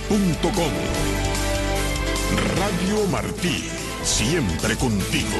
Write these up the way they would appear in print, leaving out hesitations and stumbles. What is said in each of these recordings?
Radio Martí, siempre contigo.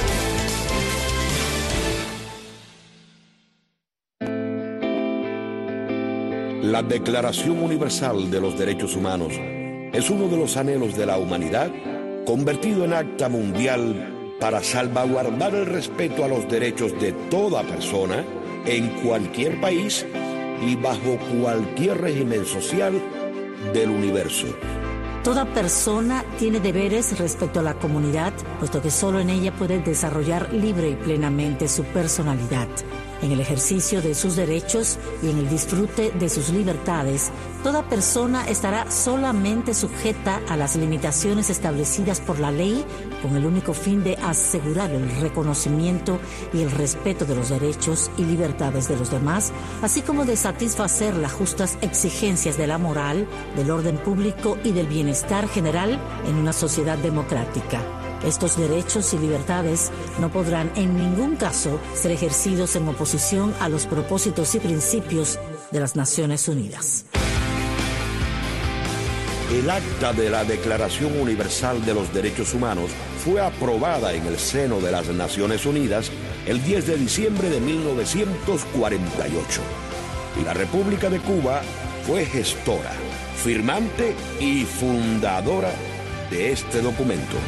La Declaración Universal de los Derechos Humanos es uno de los anhelos de la humanidad convertido en acta mundial para salvaguardar el respeto a los derechos de toda persona en cualquier país y bajo cualquier régimen social del universo. Toda persona tiene deberes respecto a la comunidad, puesto que solo en ella puede desarrollar libre y plenamente su personalidad. En el ejercicio de sus derechos y en el disfrute de sus libertades, toda persona estará solamente sujeta a las limitaciones establecidas por la ley con el único fin de asegurar el reconocimiento y el respeto de los derechos y libertades de los demás, así como de satisfacer las justas exigencias de la moral, del orden público y del bienestar general en una sociedad democrática. Estos derechos y libertades no podrán en ningún caso ser ejercidos en oposición a los propósitos y principios de las Naciones Unidas. El acta de la Declaración Universal de los Derechos Humanos fue aprobada en el seno de las Naciones Unidas el 10 de diciembre de 1948. Y la República de Cuba fue gestora, firmante y fundadora de este documento.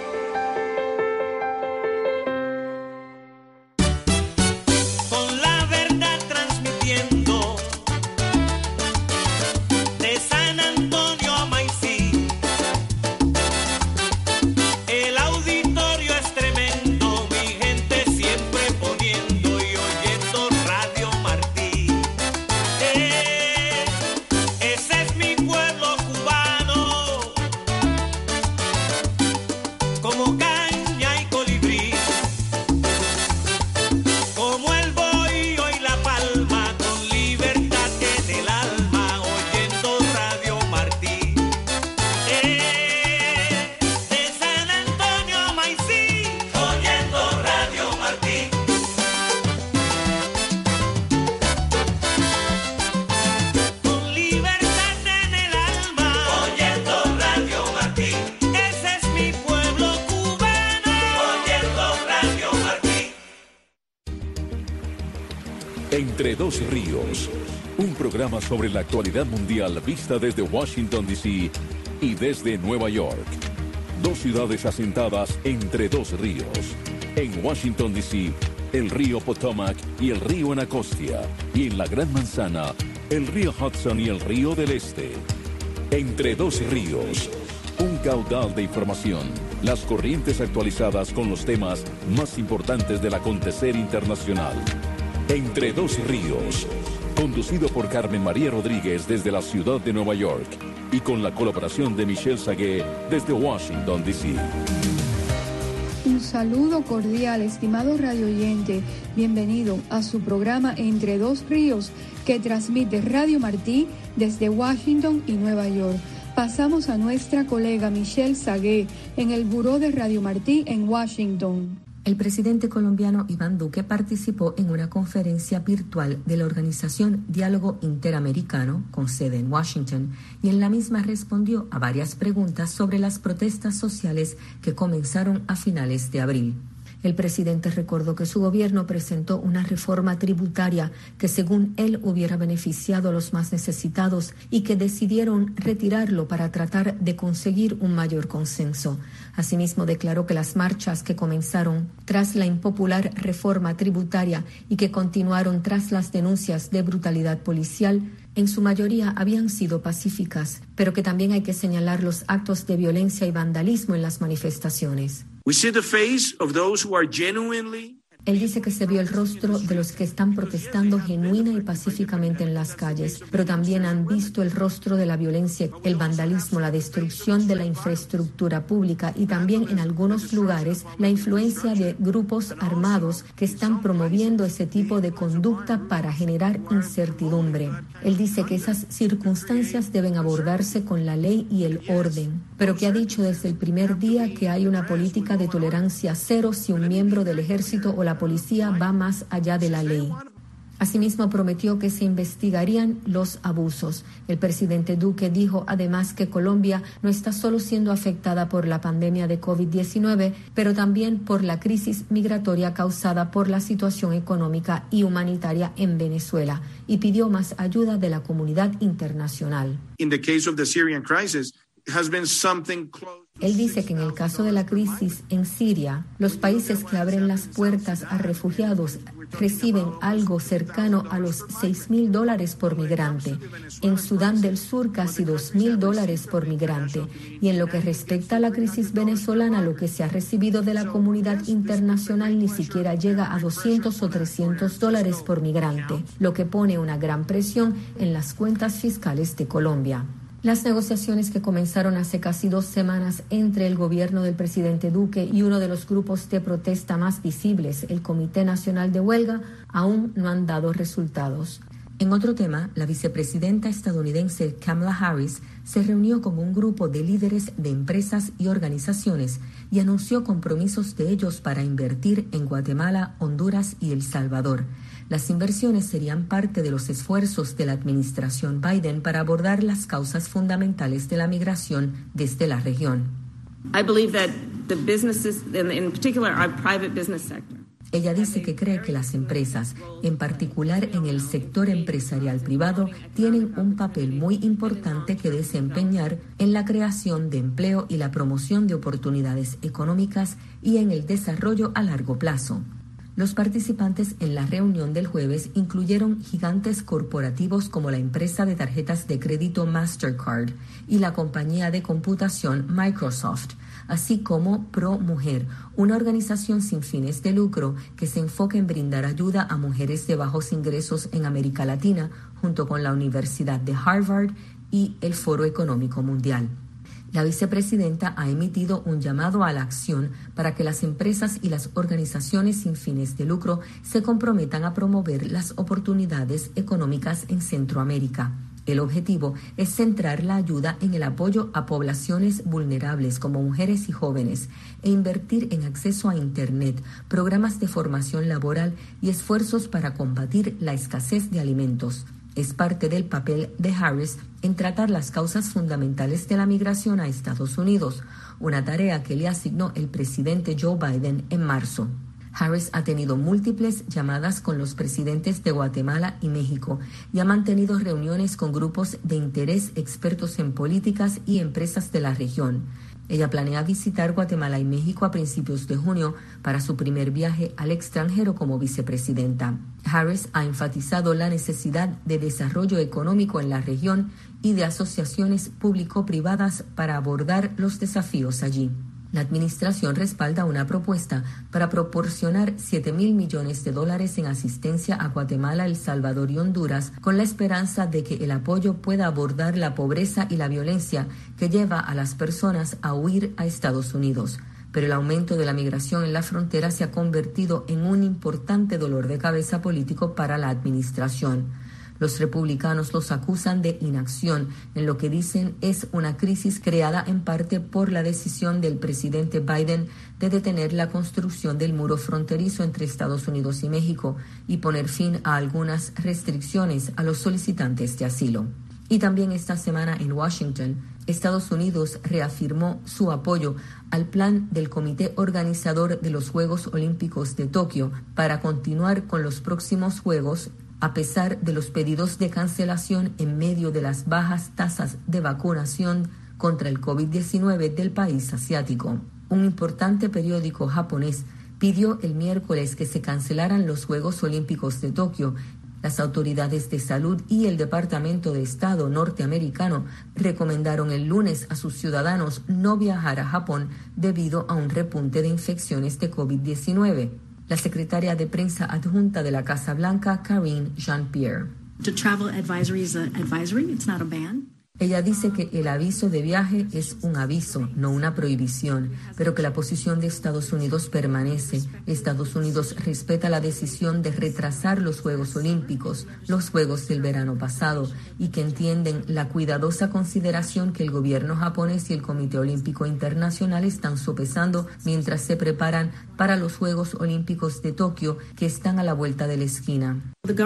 Entre dos ríos, un programa sobre la actualidad mundial vista desde Washington, D.C. y desde Nueva York. Dos ciudades asentadas entre dos ríos. En Washington, D.C., el río Potomac y el río Anacostia. Y en la Gran Manzana, el río Hudson y el río del Este. Entre dos ríos, un caudal de información. Las corrientes actualizadas con los temas más importantes del acontecer internacional. Entre dos ríos, conducido por Carmen María Rodríguez desde la ciudad de Nueva York y con la colaboración de Michelle Sagué desde Washington, D.C. Un saludo cordial, estimado radio oyente. Bienvenido a su programa Entre dos ríos, que transmite Radio Martí desde Washington y Nueva York. Pasamos a nuestra colega Michelle Sagué en el Buró de Radio Martí en Washington. El presidente colombiano Iván Duque participó en una conferencia virtual de la organización Diálogo Interamericano, con sede en Washington, y en la misma respondió a varias preguntas sobre las protestas sociales que comenzaron a finales de abril. El presidente recordó que su gobierno presentó una reforma tributaria que, según él, hubiera beneficiado a los más necesitados y que decidieron retirarlo para tratar de conseguir un mayor consenso. Asimismo, declaró que las marchas que comenzaron tras la impopular reforma tributaria y que continuaron tras las denuncias de brutalidad policial en su mayoría habían sido pacíficas, pero que también hay que señalar los actos de violencia y vandalismo en las manifestaciones. We see the face of those who are genuinely. Él dice que se vio el rostro de los que están protestando genuina y pacíficamente en las calles, pero también han visto el rostro de la violencia, el vandalismo, la destrucción de la infraestructura pública y también en algunos lugares la influencia de grupos armados que están promoviendo ese tipo de conducta para generar incertidumbre. Él dice que esas circunstancias deben abordarse con la ley y el orden, pero que ha dicho desde el primer día que hay una política de tolerancia cero si un miembro del ejército o la policía va más allá de la ley. Asimismo, prometió que se investigarían los abusos. El presidente Duque dijo además que Colombia no está solo siendo afectada por la pandemia de COVID-19, pero también por la crisis migratoria causada por la situación económica y humanitaria en Venezuela, y pidió más ayuda de la comunidad internacional. In the case of the Syrian crisis, it has been something close. Él dice que en el caso de la crisis en Siria, los países que abren las puertas a refugiados reciben algo cercano a los $6,000 por migrante. En Sudán del Sur, casi $2,000 por migrante. Y en lo que respecta a la crisis venezolana, lo que se ha recibido de la comunidad internacional ni siquiera llega a $200 o $300 por migrante, lo que pone una gran presión en las cuentas fiscales de Colombia. Las negociaciones que comenzaron hace casi 2 semanas entre el gobierno del presidente Duque y uno de los grupos de protesta más visibles, el Comité Nacional de Huelga, aún no han dado resultados. En otro tema, la vicepresidenta estadounidense Kamala Harris se reunió con un grupo de líderes de empresas y organizaciones y anunció compromisos de ellos para invertir en Guatemala, Honduras y El Salvador. Las inversiones serían parte de los esfuerzos de la administración Biden para abordar las causas fundamentales de la migración desde la región. I believe that the businesses, in particular our private business sector. Ella dice que cree que las empresas, en particular en el sector empresarial privado, tienen un papel muy importante que desempeñar en la creación de empleo y la promoción de oportunidades económicas y en el desarrollo a largo plazo. Los participantes en la reunión del jueves incluyeron gigantes corporativos como la empresa de tarjetas de crédito Mastercard y la compañía de computación Microsoft, así como Pro Mujer, una organización sin fines de lucro que se enfoca en brindar ayuda a mujeres de bajos ingresos en América Latina, junto con la Universidad de Harvard y el Foro Económico Mundial. La vicepresidenta ha emitido un llamado a la acción para que las empresas y las organizaciones sin fines de lucro se comprometan a promover las oportunidades económicas en Centroamérica. El objetivo es centrar la ayuda en el apoyo a poblaciones vulnerables como mujeres y jóvenes e invertir en acceso a Internet, programas de formación laboral y esfuerzos para combatir la escasez de alimentos. Es parte del papel de Harris en tratar las causas fundamentales de la migración a Estados Unidos, una tarea que le asignó el presidente Joe Biden en marzo. Harris ha tenido múltiples llamadas con los presidentes de Guatemala y México y ha mantenido reuniones con grupos de interés, expertos en políticas y empresas de la región. Ella planea visitar Guatemala y México a principios de junio para su primer viaje al extranjero como vicepresidenta. Harris ha enfatizado la necesidad de desarrollo económico en la región y de asociaciones público-privadas para abordar los desafíos allí. La administración respalda una propuesta para proporcionar $7,000 millones en asistencia a Guatemala, El Salvador y Honduras, con la esperanza de que el apoyo pueda abordar la pobreza y la violencia que lleva a las personas a huir a Estados Unidos. Pero el aumento de la migración en la frontera se ha convertido en un importante dolor de cabeza político para la administración. Los republicanos los acusan de inacción en lo que dicen es una crisis creada en parte por la decisión del presidente Biden de detener la construcción del muro fronterizo entre Estados Unidos y México y poner fin a algunas restricciones a los solicitantes de asilo. Y también esta semana en Washington, Estados Unidos reafirmó su apoyo al plan del comité organizador de los Juegos Olímpicos de Tokio para continuar con los próximos Juegos a pesar de los pedidos de cancelación en medio de las bajas tasas de vacunación contra el COVID-19 del país asiático. Un importante periódico japonés pidió el miércoles que se cancelaran los Juegos Olímpicos de Tokio. Las autoridades de salud y el Departamento de Estado norteamericano recomendaron el lunes a sus ciudadanos no viajar a Japón debido a un repunte de infecciones de COVID-19. La secretaria de prensa adjunta de la Casa Blanca, Karine Jean-Pierre. The travel advisory is an advisory, it's not a ban. Ella dice que el aviso de viaje es un aviso, no una prohibición, pero que la posición de Estados Unidos permanece. Estados Unidos respeta la decisión de retrasar los Juegos Olímpicos, los Juegos del verano pasado, y que entienden la cuidadosa consideración que el gobierno japonés y el Comité Olímpico Internacional están sopesando mientras se preparan para los Juegos Olímpicos de Tokio, que están a la vuelta de la esquina.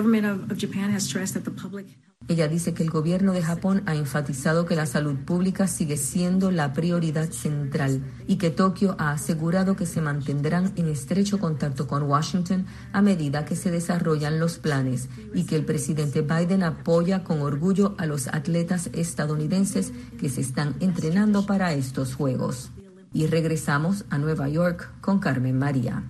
Ella dice que el gobierno de Japón ha enfatizado que la salud pública sigue siendo la prioridad central y que Tokio ha asegurado que se mantendrán en estrecho contacto con Washington a medida que se desarrollan los planes y que el presidente Biden apoya con orgullo a los atletas estadounidenses que se están entrenando para estos Juegos. Y regresamos a Nueva York con Carmen María.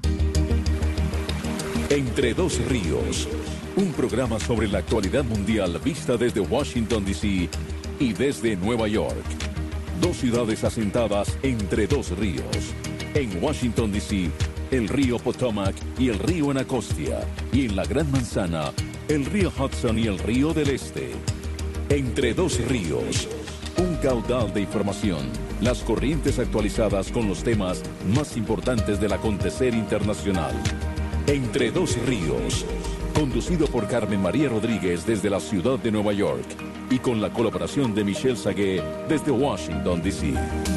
Entre dos ríos, un programa sobre la actualidad mundial vista desde Washington, D.C. y desde Nueva York. Dos ciudades asentadas entre dos ríos. En Washington, D.C., el río Potomac y el río Anacostia. Y en la Gran Manzana, el río Hudson y el río del Este. Entre dos ríos, un caudal de información. Las corrientes actualizadas con los temas más importantes del acontecer internacional. Entre dos ríos, conducido por Carmen María Rodríguez desde la ciudad de Nueva York y con la colaboración de Michelle Sagué desde Washington, D.C.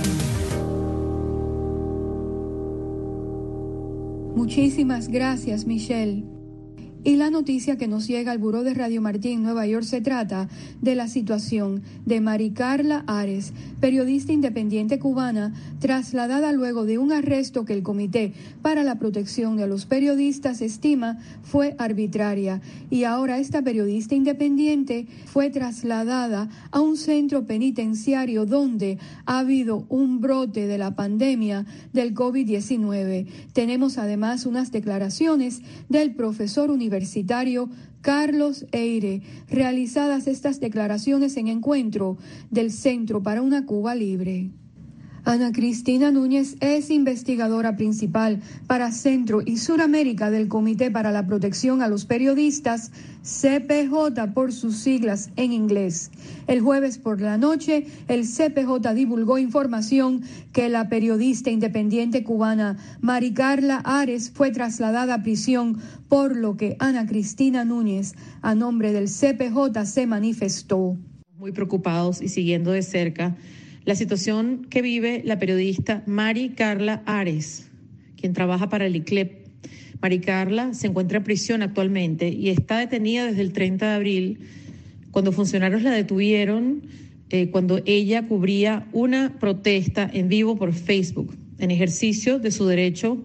Muchísimas gracias, Michelle. Y la noticia que nos llega al Buró de Radio Martí en Nueva York se trata de la situación de Mari Carla Ares, periodista independiente cubana, trasladada luego de un arresto que el Comité para la Protección de los Periodistas estima fue arbitraria. Y ahora esta periodista independiente fue trasladada a un centro penitenciario donde ha habido un brote de la pandemia del COVID-19. Tenemos además unas declaraciones del profesor universitario Carlos Eire, realizadas estas declaraciones en encuentro del Centro para una Cuba Libre. Ana Cristina Núñez es investigadora principal para Centro y Suramérica del Comité para la Protección a los Periodistas, CPJ por sus siglas en inglés. El jueves por la noche, el CPJ divulgó información que la periodista independiente cubana Mari Carla Ares fue trasladada a prisión, por lo que Ana Cristina Núñez, a nombre del CPJ, se manifestó. Muy preocupados y siguiendo de cerca la situación que vive la periodista Mari Carla Ares, quien trabaja para el ICLEP. Mari Carla se encuentra en prisión actualmente y está detenida desde el 30 de abril, cuando funcionarios la detuvieron cuando ella cubría una protesta en vivo por Facebook, en ejercicio de su derecho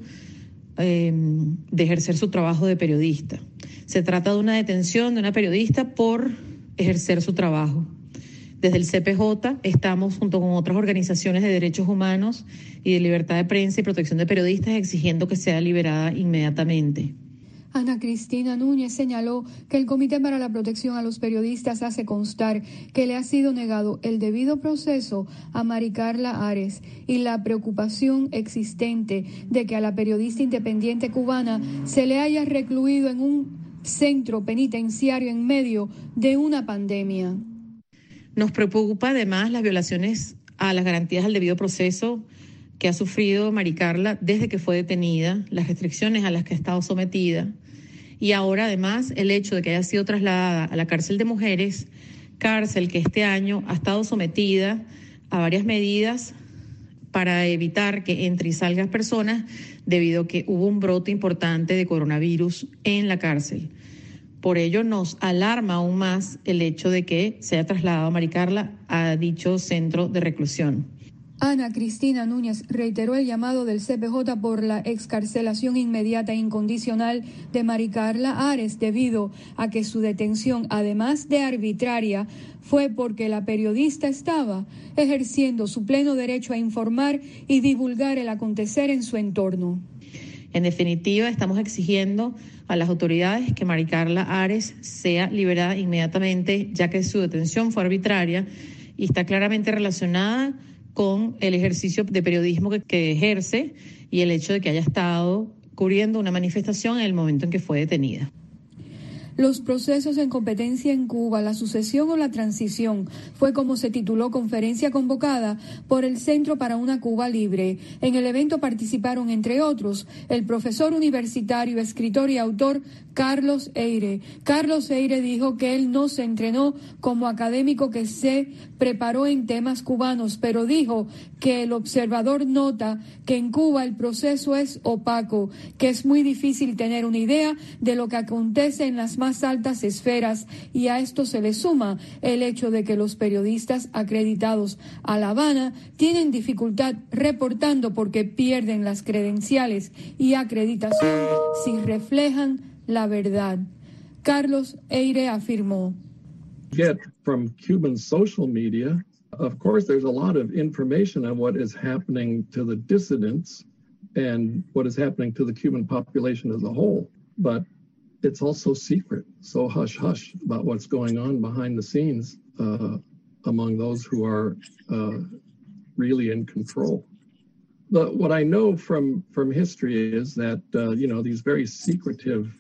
de ejercer su trabajo de periodista. Se trata de una detención de una periodista por ejercer su trabajo. Desde el CPJ estamos, junto con otras organizaciones de derechos humanos y de libertad de prensa y protección de periodistas, exigiendo que sea liberada inmediatamente. Ana Cristina Núñez señaló que el Comité para la Protección a los Periodistas hace constar que le ha sido negado el debido proceso a Mari Carla Ares y la preocupación existente de que a la periodista independiente cubana se le haya recluido en un centro penitenciario en medio de una pandemia. Nos preocupa además las violaciones a las garantías al debido proceso que ha sufrido Mari Carla desde que fue detenida, las restricciones a las que ha estado sometida y ahora además el hecho de que haya sido trasladada a la cárcel de mujeres, cárcel que este año ha estado sometida a varias medidas para evitar que entre y salgan personas debido a que hubo un brote importante de coronavirus en la cárcel. Por ello nos alarma aún más el hecho de que se haya trasladado a Mari Carla a dicho centro de reclusión. Ana Cristina Núñez reiteró el llamado del CPJ por la excarcelación inmediata e incondicional de Mari Carla Ares debido a que su detención, además de arbitraria, fue porque la periodista estaba ejerciendo su pleno derecho a informar y divulgar el acontecer en su entorno. En definitiva, estamos exigiendo a las autoridades que Mari Carla Ares sea liberada inmediatamente, ya que su detención fue arbitraria y está claramente relacionada con el ejercicio de periodismo que ejerce y el hecho de que haya estado cubriendo una manifestación en el momento en que fue detenida. Los procesos en competencia en Cuba, la sucesión o la transición, fue como se tituló conferencia convocada por el Centro para una Cuba Libre. En el evento participaron, entre otros, el profesor universitario, escritor y autor Carlos Eire. Carlos Eire dijo que él no se entrenó como académico, que se preparó en temas cubanos, pero dijo que el observador nota que en Cuba el proceso es opaco, que es muy difícil tener una idea de lo que acontece en las más altas esferas, y a esto se le suma el hecho de que los periodistas acreditados a La Habana tienen dificultad reportando porque pierden las credenciales y acreditación si reflejan la verdad. Carlos Eire afirmó: Get from Cuban social media, of course there's a lot of information on what is happening to the dissidents and what is happening to the Cuban population as a whole, but it's also secret, so hush-hush about what's going on behind the scenes among those who are really in control. But what I know from history is that, these very secretive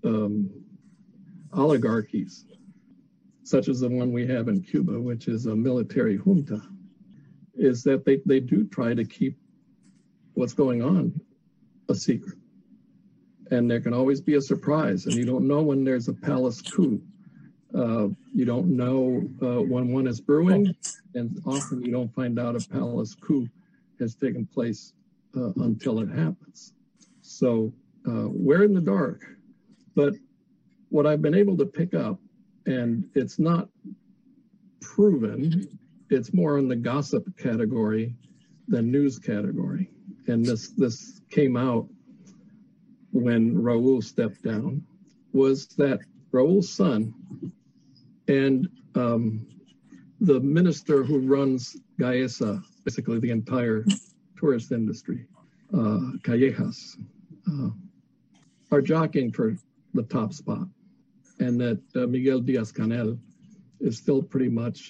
oligarchies, such as the one we have in Cuba, which is a military junta, is that they do try to keep what's going on a secret. And there can always be a surprise, and you don't know when there's a palace coup. You don't know when one is brewing, and often you don't find out a palace coup has taken place until it happens. So we're in the dark. But what I've been able to pick up, and it's not proven, it's more in the gossip category than news category. And this came out when Raul stepped down, was that Raul's son and the minister who runs Gaesa, basically the entire tourist industry, Callejas, are jockeying for the top spot. And that Miguel Díaz-Canel is still pretty much,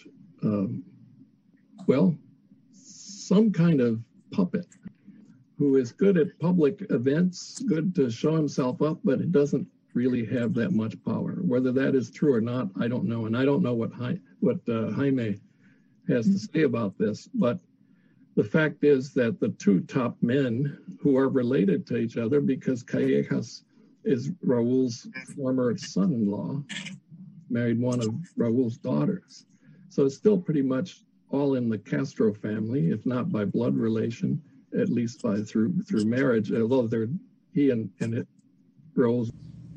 some kind of puppet who is good at public events, good to show himself up, but it doesn't really have that much power. Whether that is true or not, I don't know. And I don't know what Jaime has to say about this. But the fact is that the two top men who are related to each other, because Callejas is Raul's former son-in-law, married one of Raul's daughters. So it's still pretty much all in the Castro family, if not by blood relation, at least by through marriage, although he and Raul's.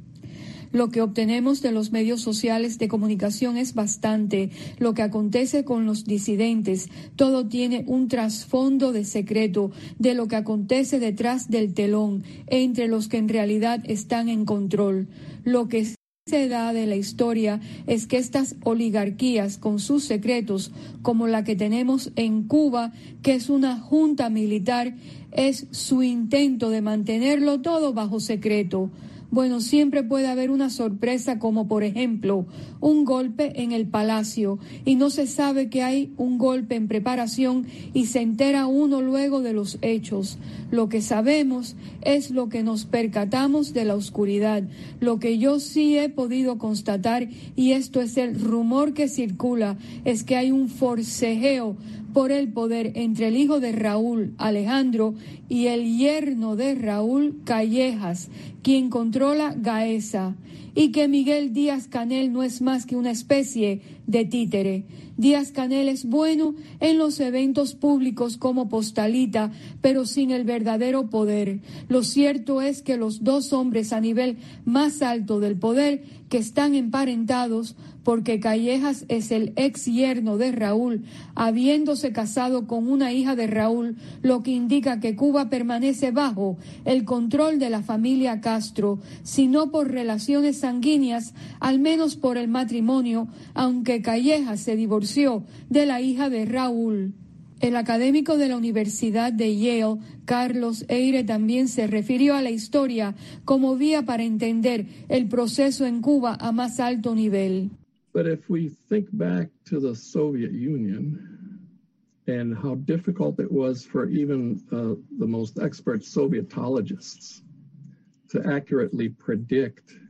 Lo que obtenemos de los medios sociales de comunicación es bastante. Lo que acontece con los disidentes, todo tiene un trasfondo de secreto de lo que acontece detrás del telón, entre los que en realidad están en control. Lo que se da de la historia es que estas oligarquías con sus secretos, como la que tenemos en Cuba, que es una junta militar, es su intento de mantenerlo todo bajo secreto. Bueno, siempre puede haber una sorpresa, como por ejemplo un golpe en el palacio, y no se sabe que hay un golpe en preparación y se entera uno luego de los hechos. Lo que sabemos es lo que nos percatamos de la oscuridad. Lo que yo sí he podido constatar, y esto es el rumor que circula, es que hay un forcejeo por el poder entre el hijo de Raúl, Alejandro, y el yerno de Raúl, Callejas, quien controla Gaesa, y que Miguel Díaz-Canel no es más que una especie de títere. Díaz-Canel es bueno en los eventos públicos como postalita, pero sin el verdadero poder. Lo cierto es que los dos hombres a nivel más alto del poder, que están emparentados, porque Callejas es el ex yerno de Raúl, habiéndose casado con una hija de Raúl, lo que indica que Cuba permanece bajo el control de la familia Castro, si no por relaciones sanguíneas, al menos por el matrimonio, aunque Callejas se divorció de la hija de Raúl. El académico de la Universidad de Yale, Carlos Eire, también se refirió a la historia como vía para entender el proceso en Cuba a más alto nivel. But if we think back to the Soviet Union and how difficult it was for even the most expert Sovietologists to accurately predict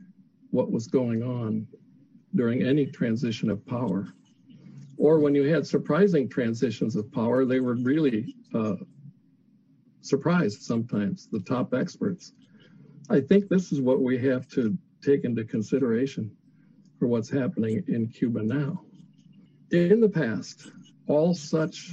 what was going on during any transition of power. Or when you had surprising transitions of power, they were really surprised sometimes, the top experts. I think this is what we have to take into consideration for what's happening in Cuba now. In the past, all such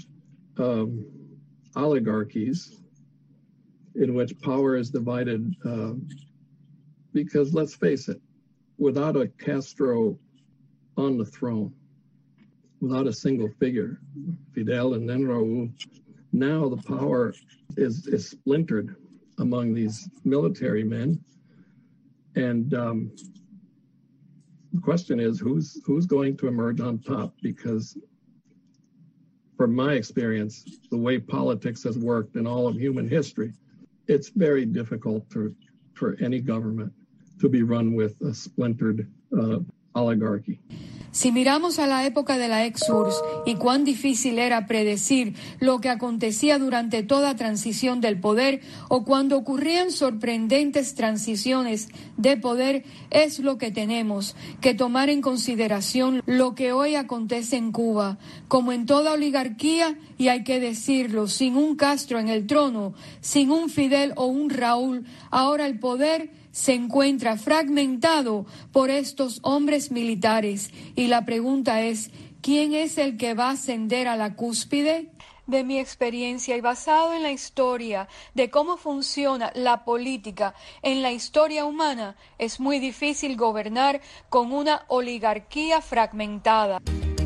oligarchies in which power is divided, because let's face it, without a Castro on the throne, without a single figure, Fidel and then Raúl, now the power is splintered among these military men. And the question is, who's going to emerge on top? Because from my experience, the way politics has worked in all of human history, it's very difficult for any government to be run with a splintered oligarchy. Si miramos a la época de la ex-URSS y cuán difícil era predecir lo que acontecía durante toda transición del poder o cuando ocurrían sorprendentes transiciones de poder, es lo que tenemos que tomar en consideración lo que hoy acontece en Cuba. Como en toda oligarquía, y hay que decirlo, sin un Castro en el trono, sin un Fidel o un Raúl, ahora el poder se encuentra fragmentado por estos hombres militares. Y la pregunta es, ¿quién es el que va a ascender a la cúspide? De mi experiencia y basado en la historia de cómo funciona la política en la historia humana, es muy difícil gobernar con una oligarquía fragmentada.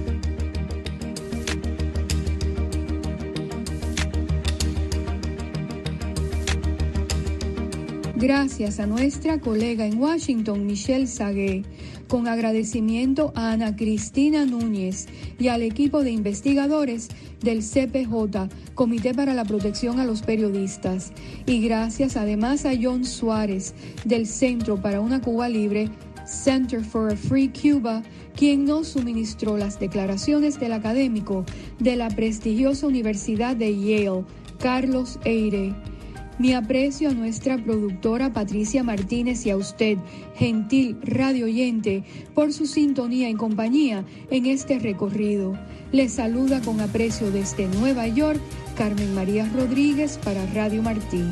Gracias a nuestra colega en Washington, Michelle Sagué, con agradecimiento a Ana Cristina Núñez y al equipo de investigadores del CPJ, Comité para la Protección a los Periodistas, y gracias además a John Suárez del Centro para una Cuba Libre, Center for a Free Cuba, quien nos suministró las declaraciones del académico de la prestigiosa Universidad de Yale, Carlos Eire. Mi aprecio a nuestra productora Patricia Martínez y a usted, gentil radio oyente, por su sintonía y compañía en este recorrido. Les saluda con aprecio desde Nueva York, Carmen María Rodríguez para Radio Martí.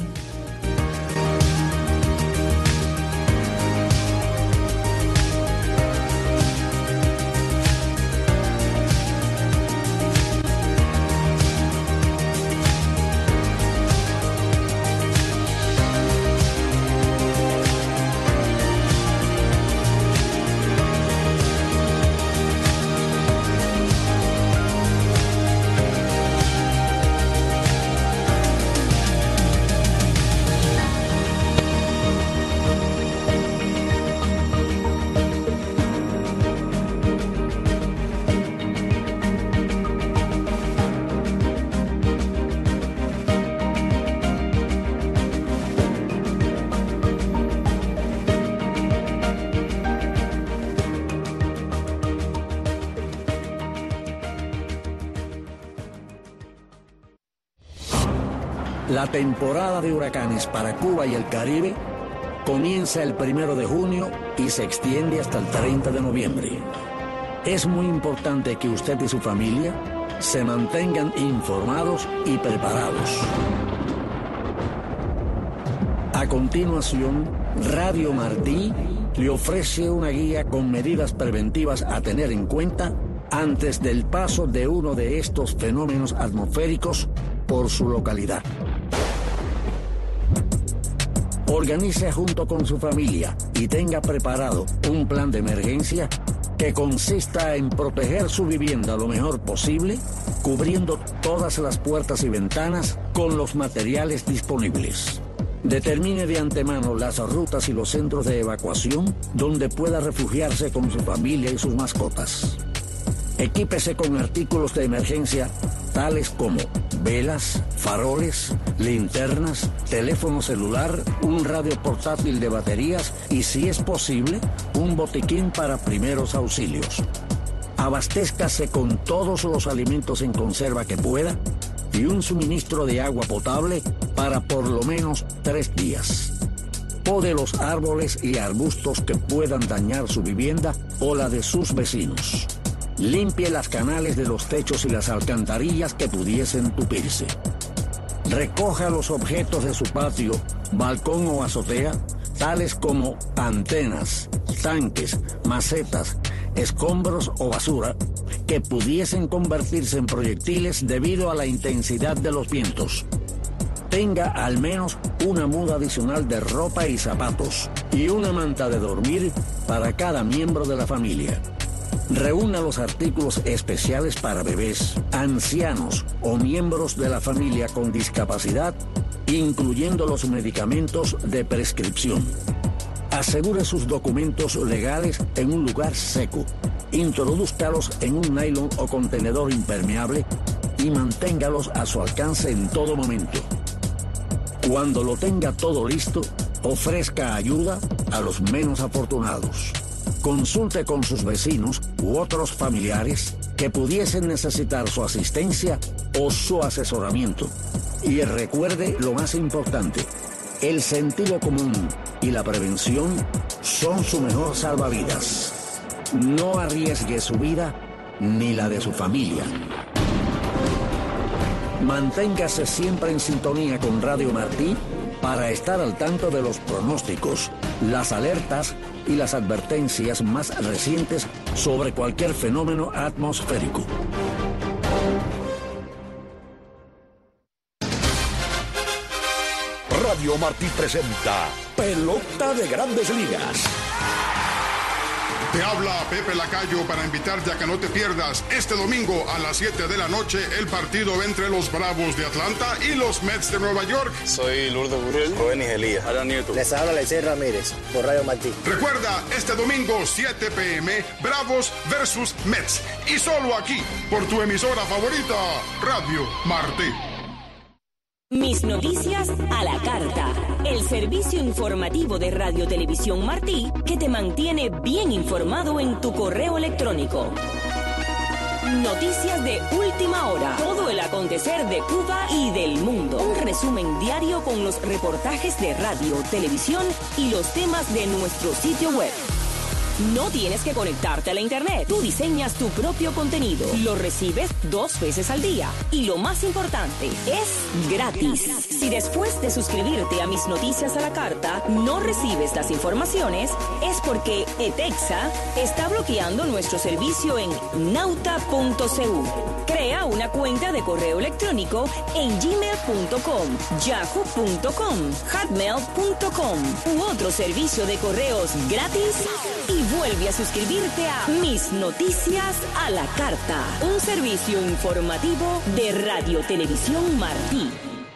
La temporada de huracanes para Cuba y el Caribe comienza el 1 de junio y se extiende hasta el 30 de noviembre. Es muy importante que usted y su familia se mantengan informados y preparados. A continuación, Radio Martí le ofrece una guía con medidas preventivas a tener en cuenta antes del paso de uno de estos fenómenos atmosféricos por su localidad. Organice junto con su familia y tenga preparado un plan de emergencia que consista en proteger su vivienda lo mejor posible, cubriendo todas las puertas y ventanas con los materiales disponibles. Determine de antemano las rutas y los centros de evacuación donde pueda refugiarse con su familia y sus mascotas. Equípese con artículos de emergencia tales como velas, faroles, linternas, teléfono celular, un radio portátil de baterías y, si es posible, un botiquín para primeros auxilios. Abastézcase con todos los alimentos en conserva que pueda y un suministro de agua potable para por lo menos 3 días. Pode los árboles y arbustos que puedan dañar su vivienda o la de sus vecinos. Limpie las canales de los techos y las alcantarillas que pudiesen tupirse. Recoja los objetos de su patio, balcón o azotea, tales como antenas, tanques, macetas, escombros o basura, que pudiesen convertirse en proyectiles debido a la intensidad de los vientos. Tenga al menos una muda adicional de ropa y zapatos y una manta de dormir para cada miembro de la familia. Reúna los artículos especiales para bebés, ancianos o miembros de la familia con discapacidad, incluyendo los medicamentos de prescripción. Asegure sus documentos legales en un lugar seco. Introdúzcalos en un nylon o contenedor impermeable y manténgalos a su alcance en todo momento. Cuando lo tenga todo listo, ofrezca ayuda a los menos afortunados. Consulte con sus vecinos u otros familiares que pudiesen necesitar su asistencia o su asesoramiento. Y recuerde lo más importante, el sentido común y la prevención son su mejor salvavidas. No arriesgue su vida ni la de su familia. Manténgase siempre en sintonía con Radio Martí para estar al tanto de los pronósticos, las alertas y las advertencias más recientes sobre cualquier fenómeno atmosférico. Radio Martí presenta Pelota de Grandes Ligas. Te habla Pepe Lacayo para invitarte a que no te pierdas este domingo a las 7 de la noche el partido entre los Bravos de Atlanta y los Mets de Nueva York. Soy Lourdes Burrell, Jovenis Elías, Alan Nieto. Les habla Lecey Ramírez por Radio Martí. Recuerda, este domingo 7 p.m. Bravos versus Mets. Y solo aquí, por tu emisora favorita, Radio Martí. Mis noticias a la carta. El servicio informativo de Radio Televisión Martí que te mantiene bien informado en tu correo electrónico. Noticias de última hora. Todo el acontecer de Cuba y del mundo. Un resumen diario con los reportajes de radio, televisión y los temas de nuestro sitio web. No tienes que conectarte a la internet. Tú diseñas tu propio contenido. Lo recibes 2 veces al día. Y lo más importante, es gratis. Si después de suscribirte a Mis Noticias a la Carta no recibes las informaciones, es porque ETEXA está bloqueando nuestro servicio en nauta.cu. Crea una cuenta de correo electrónico en gmail.com, yahoo.com, hotmail.com u otro servicio de correos gratis y vuelve a suscribirte a Mis Noticias a la Carta, un servicio informativo de Radio Televisión Martí.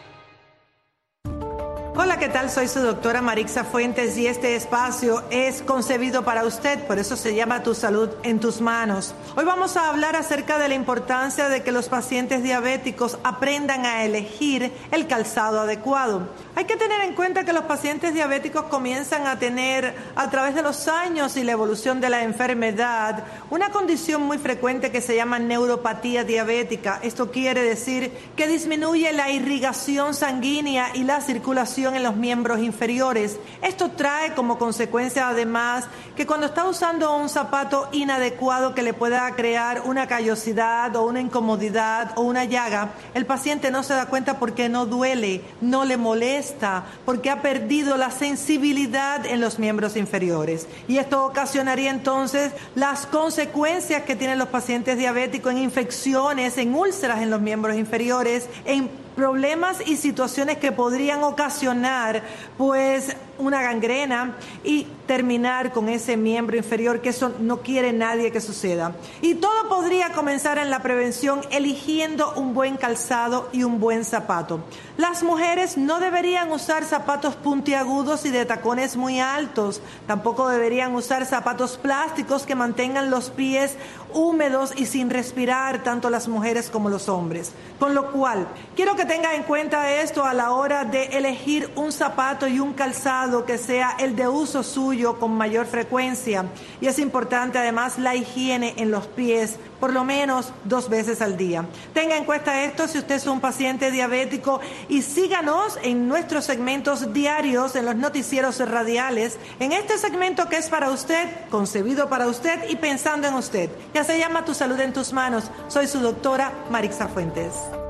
Hola, ¿qué tal? Soy su doctora Marixa Fuentes y este espacio es concebido para usted, por eso se llama Tu Salud en Tus Manos. Hoy vamos a hablar acerca de la importancia de que los pacientes diabéticos aprendan a elegir el calzado adecuado. Hay que tener en cuenta que los pacientes diabéticos comienzan a tener, a través de los años y la evolución de la enfermedad, una condición muy frecuente que se llama neuropatía diabética. Esto quiere decir que disminuye la irrigación sanguínea y la circulación en los miembros inferiores. Esto trae como consecuencia además que cuando está usando un zapato inadecuado que le pueda crear una callosidad o una incomodidad o una llaga, el paciente no se da cuenta porque no duele, no le molesta, porque ha perdido la sensibilidad en los miembros inferiores. Y esto ocasionaría entonces las consecuencias que tienen los pacientes diabéticos en infecciones, en úlceras en los miembros inferiores, en problemas y situaciones que podrían ocasionar pues una gangrena y terminar con ese miembro inferior, que eso no quiere nadie que suceda. Y todo podría comenzar en la prevención eligiendo un buen calzado y un buen zapato. Las mujeres no deberían usar zapatos puntiagudos y de tacones muy altos. Tampoco deberían usar zapatos plásticos que mantengan los pies húmedos y sin respirar, tanto las mujeres como los hombres. Con lo cual, quiero que tenga en cuenta esto a la hora de elegir un zapato y un calzado recomendado que sea el de uso suyo con mayor frecuencia. Y es importante además la higiene en los pies, por lo menos 2 veces al día. Tenga en cuenta esto si usted es un paciente diabético y síganos en nuestros segmentos diarios en los noticieros radiales, en este segmento que es para usted, concebido para usted y pensando en usted. Ya se llama Tu Salud en Tus Manos. Soy su doctora Marixa Fuentes.